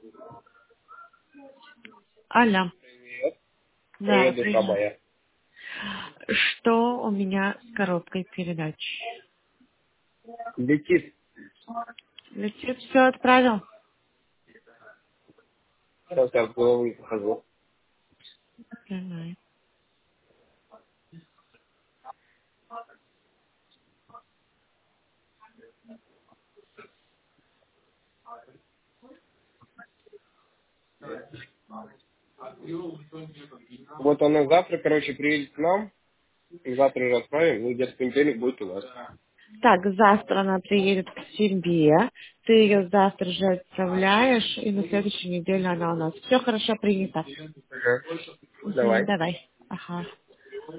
Алло. Привет. Да, Привет, душа привет. моя. Что у меня с коробкой передач? Летит. Летит, все отправил? Сейчас я в голову не похожу. Давай. Вот она завтра, короче, приедет к нам. И завтра ее отправим. Ну, где-то в понедельник будет у вас. Так, завтра она приедет к себе. Ты ее завтра же отправляешь, и на следующей неделе она у нас. Все хорошо принято. Ага. Мгм, Давай. давай. Ага.